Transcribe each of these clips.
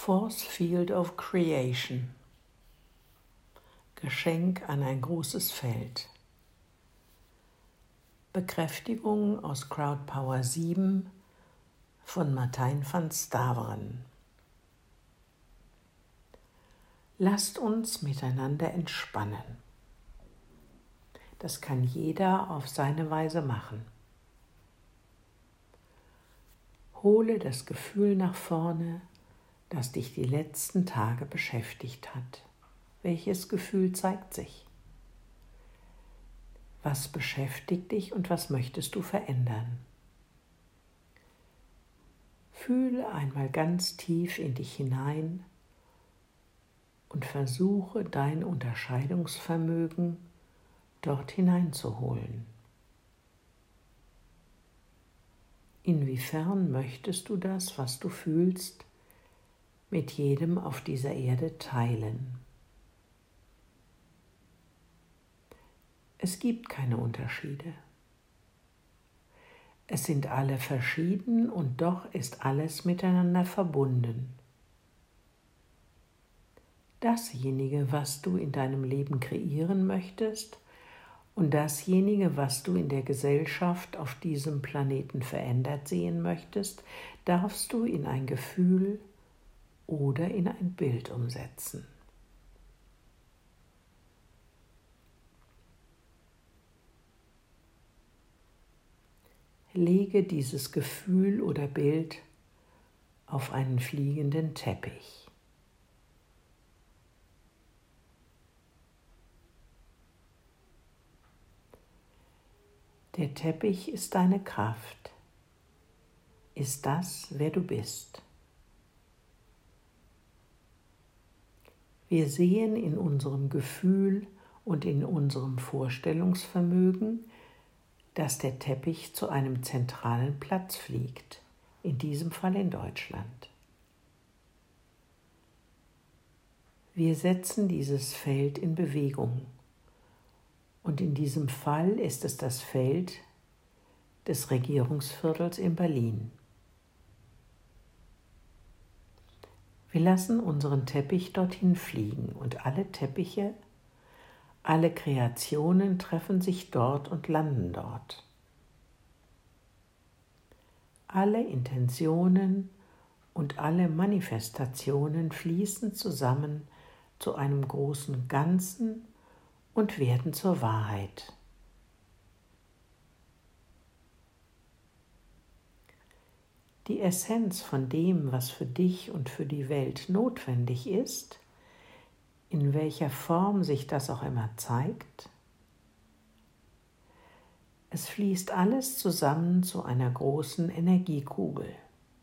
Force Field of Creation. Geschenk an ein großes Feld. Bekräftigung aus Crowdpower 7 von Martijn van Staveren. Lasst uns miteinander entspannen. Das kann jeder auf seine Weise machen. Hole das Gefühl nach vorne, das dich die letzten Tage beschäftigt hat. Welches Gefühl zeigt sich? Was beschäftigt dich und was möchtest du verändern? Fühle einmal ganz tief in dich hinein und versuche dein Unterscheidungsvermögen dort hineinzuholen. Inwiefern möchtest du das, was du fühlst, mit jedem auf dieser Erde teilen? Es gibt keine Unterschiede. Es sind alle verschieden und doch ist alles miteinander verbunden. Dasjenige, was du in deinem Leben kreieren möchtest und dasjenige, was du in der Gesellschaft auf diesem Planeten verändert sehen möchtest, darfst du in ein Gefühl oder in ein Bild umsetzen. Lege dieses Gefühl oder Bild auf einen fliegenden Teppich. Der Teppich ist deine Kraft, ist das, wer du bist. Wir sehen in unserem Gefühl und in unserem Vorstellungsvermögen, dass der Teppich zu einem zentralen Platz fliegt, in diesem Fall in Deutschland. Wir setzen dieses Feld in Bewegung und in diesem Fall ist es das Feld des Regierungsviertels in Berlin. Wir lassen unseren Teppich dorthin fliegen und alle Teppiche, alle Kreationen treffen sich dort und landen dort. Alle Intentionen und alle Manifestationen fließen zusammen zu einem großen Ganzen und werden zur Wahrheit. Die Essenz von dem, was für dich und für die Welt notwendig ist, in welcher Form sich das auch immer zeigt, es fließt alles zusammen zu einer großen Energiekugel.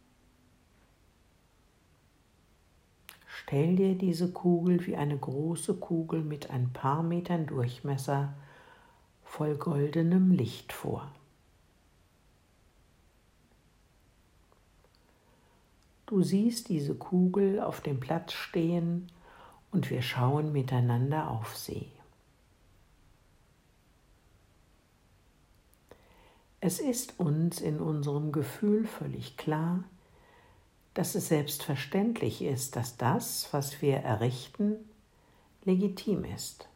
Stell dir diese Kugel wie eine große Kugel mit ein paar Metern Durchmesser voll goldenem Licht vor. Du siehst diese Kugel auf dem Platz stehen und wir schauen miteinander auf sie. Es ist uns in unserem Gefühl völlig klar, dass es selbstverständlich ist, dass das, was wir errichten, legitim ist.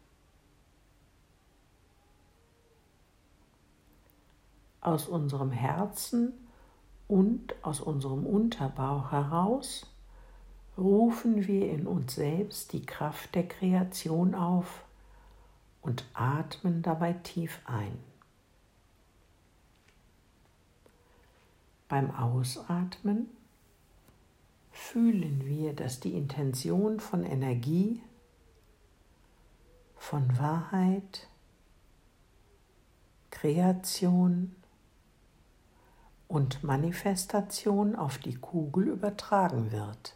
Aus unserem Herzen und aus unserem Unterbauch heraus rufen wir in uns selbst die Kraft der Kreation auf und atmen dabei tief ein. Beim Ausatmen fühlen wir, dass die Intention von Energie, von Wahrheit, Kreation und Manifestation auf die Kugel übertragen wird.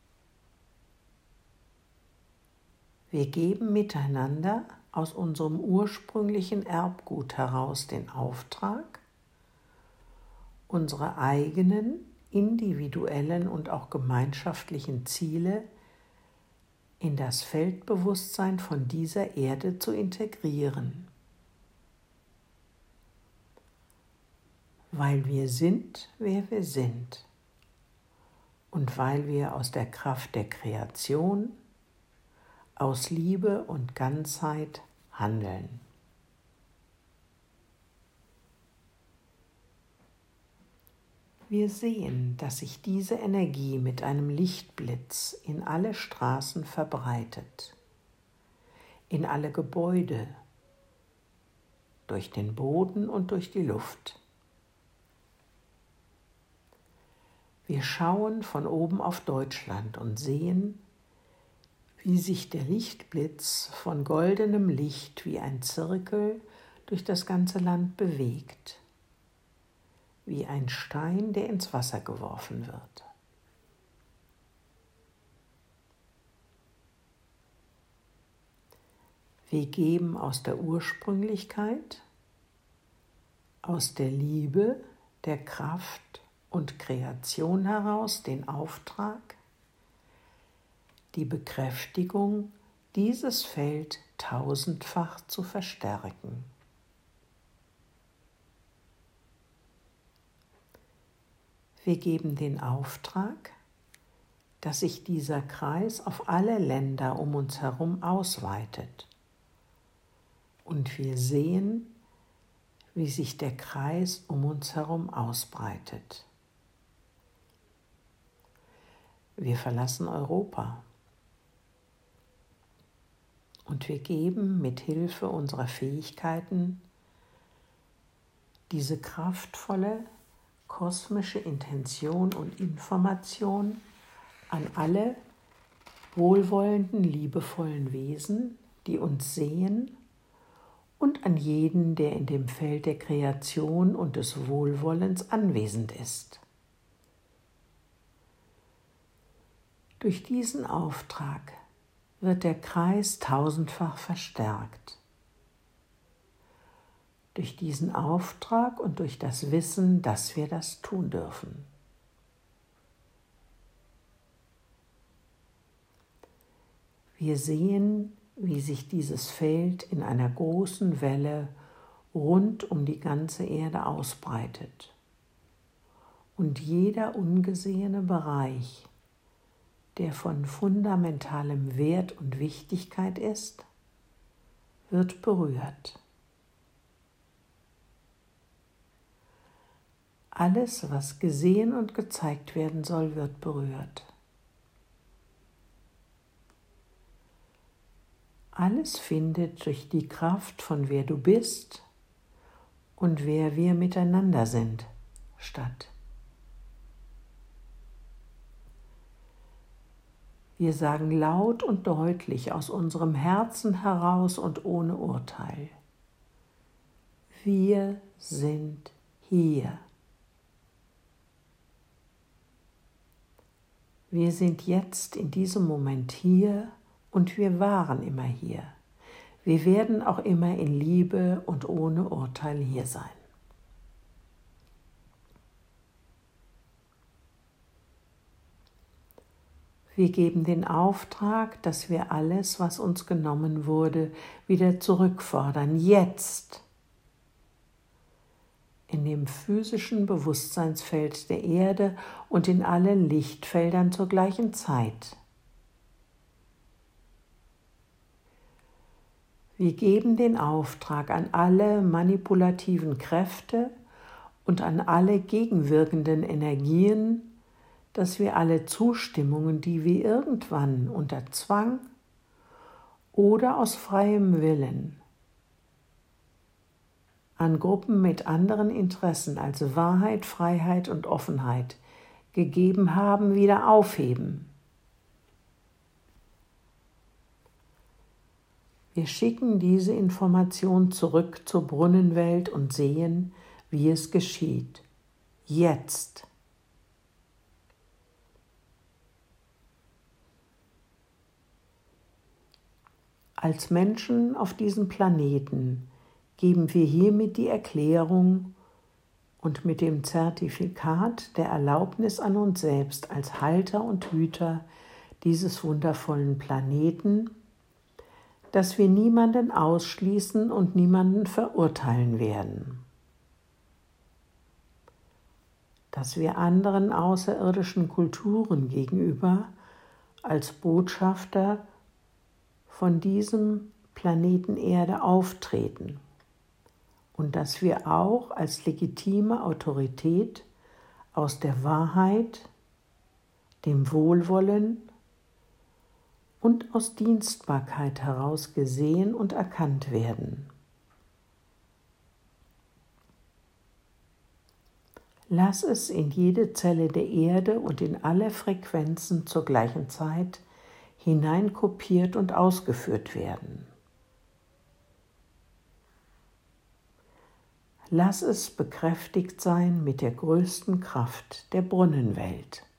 Wir geben miteinander aus unserem ursprünglichen Erbgut heraus den Auftrag, unsere eigenen, individuellen und auch gemeinschaftlichen Ziele in das Feldbewusstsein von dieser Erde zu integrieren. Weil wir sind, wer wir sind und weil wir aus der Kraft der Kreation, aus Liebe und Ganzheit handeln. Wir sehen, dass sich diese Energie mit einem Lichtblitz in alle Straßen verbreitet, in alle Gebäude, durch den Boden und durch die Luft. Wir schauen von oben auf Deutschland und sehen, wie sich der Lichtblitz von goldenem Licht wie ein Zirkel durch das ganze Land bewegt, wie ein Stein, der ins Wasser geworfen wird. Wir geben aus der Ursprünglichkeit, aus der Liebe, der Kraft und Kreation heraus den Auftrag, die Bekräftigung, dieses Feld tausendfach zu verstärken. Wir geben den Auftrag, dass sich dieser Kreis auf alle Länder um uns herum ausweitet. Und wir sehen, wie sich der Kreis um uns herum ausbreitet. Wir verlassen Europa und wir geben mit Hilfe unserer Fähigkeiten diese kraftvolle kosmische Intention und Information an alle wohlwollenden, liebevollen Wesen, die uns sehen, und an jeden, der in dem Feld der Kreation und des Wohlwollens anwesend ist. Durch diesen Auftrag wird der Kreis tausendfach verstärkt. Durch diesen Auftrag und durch das Wissen, dass wir das tun dürfen. Wir sehen, wie sich dieses Feld in einer großen Welle rund um die ganze Erde ausbreitet. Und jeder ungesehene Bereich, der von fundamentalem Wert und Wichtigkeit ist, wird berührt. Alles, was gesehen und gezeigt werden soll, wird berührt. Alles findet durch die Kraft von wer du bist und wer wir miteinander sind, statt. Wir sagen laut und deutlich aus unserem Herzen heraus und ohne Urteil: Wir sind hier. Wir sind jetzt in diesem Moment hier und wir waren immer hier. Wir werden auch immer in Liebe und ohne Urteil hier sein. Wir geben den Auftrag, dass wir alles, was uns genommen wurde, wieder zurückfordern, jetzt, in dem physischen Bewusstseinsfeld der Erde und in allen Lichtfeldern zur gleichen Zeit. Wir geben den Auftrag an alle manipulativen Kräfte und an alle gegenwirkenden Energien, dass wir alle Zustimmungen, die wir irgendwann unter Zwang oder aus freiem Willen an Gruppen mit anderen Interessen als Wahrheit, Freiheit und Offenheit gegeben haben, wieder aufheben. Wir schicken diese Information zurück zur Brunnenwelt und sehen, wie es geschieht. Jetzt. Als Menschen auf diesem Planeten geben wir hiermit die Erklärung und mit dem Zertifikat der Erlaubnis an uns selbst als Halter und Hüter dieses wundervollen Planeten, dass wir niemanden ausschließen und niemanden verurteilen werden. dass wir anderen außerirdischen Kulturen gegenüber als Botschafter von diesem Planeten Erde auftreten und dass wir auch als legitime Autorität aus der Wahrheit, dem Wohlwollen und aus Dienstbarkeit heraus gesehen und erkannt werden. Lass es in jede Zelle der Erde und in alle Frequenzen zur gleichen Zeit hineinkopiert und ausgeführt werden. Lass es bekräftigt sein mit der größten Kraft der Brunnenwelt.